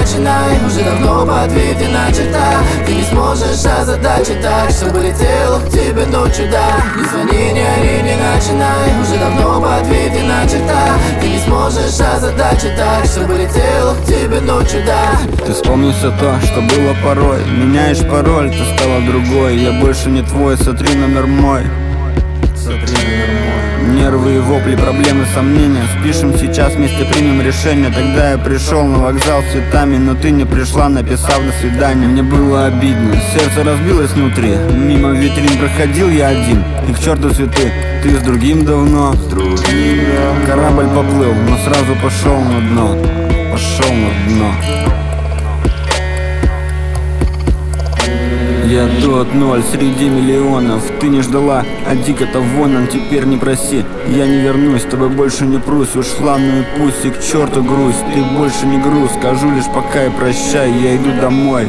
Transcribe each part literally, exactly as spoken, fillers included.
начинай, уже давно подведена черта. Ты не сможешь озадачить так, чтобы летел к тебе ночью, да. Не звони, не ори, не начинай, уже давно подведена черта. Ты не сможешь озадачить так, чтобы летел к тебе ночью, да. Ты вспомни все то, что было порой. Меняешь пароль, ты стала другой. Я больше не твой, сотри номер мой. Сотри номер мой. Нервы и вопли, проблемы, сомнения. Спишем сейчас, вместе примем решение. Тогда я пришел на вокзал с цветами, но ты не пришла, написав до свидания. Мне было обидно, сердце разбилось внутри. Мимо витрин проходил я один, и к черту цветы, ты с другим давно. С другим, да. Корабль поплыл, но сразу пошел на дно. Пошел на дно. Я тот ноль среди миллионов. Ты не ждала, а дико-то вон он. Теперь не проси, я не вернусь. С тобой больше не прусь, ушла, ну и пусть. И к черту грусть, ты больше не груз. Скажу лишь пока и прощай, я иду домой.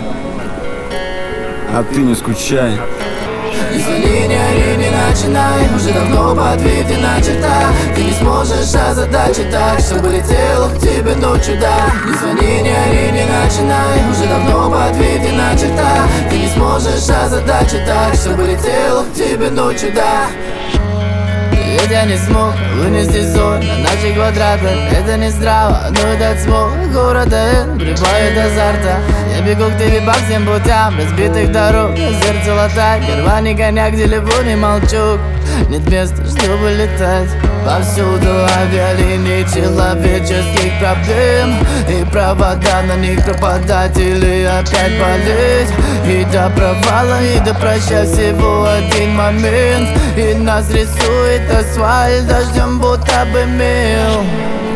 А ты не скучай. Не звони, не ори, не начинай, уже давно подведена черта. Ты не сможешь озадачить так, чтобы летел к тебе ночью, да. Не звони, не ори, не начинай, уже давно подведена черта. Ты не сможешь озадачить так, чтобы летел к тебе ночью, да. Ведь я не смог вынести ссор на наших квадратах. Это не здраво, но этот смог города прибавит азарта. Я бегу к тебе по всем путям разбитых дорог. Сердце латать, рваный коньяк, телефон и молчок. Нет места, чтобы летать. Повсюду авиалинии человеческих проблем. И провода на них пропадать или опять болеть. И до провала, и до прощай всего один момент. И нас рисует асфальт дождем, будто бы мел.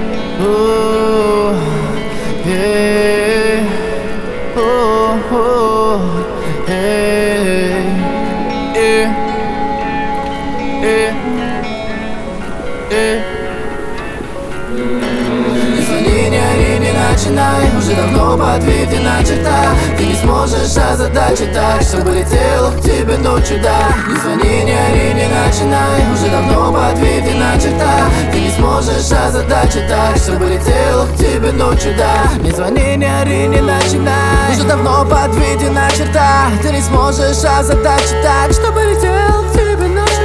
Не звони, не ори, не начинай, уже давно подведена черта. Ты не сможешь озадачить так, чтобы летел к тебе ночью, да. Не звони, не ори, не начинай, уже давно подведена черта. Ты не сможешь озадачить так, чтобы летел к тебе ночью, да. Не звони, не ори, не начинай, уже давно подведена черта. Ты не сможешь озадачить так, чтобы летел к тебе ночью.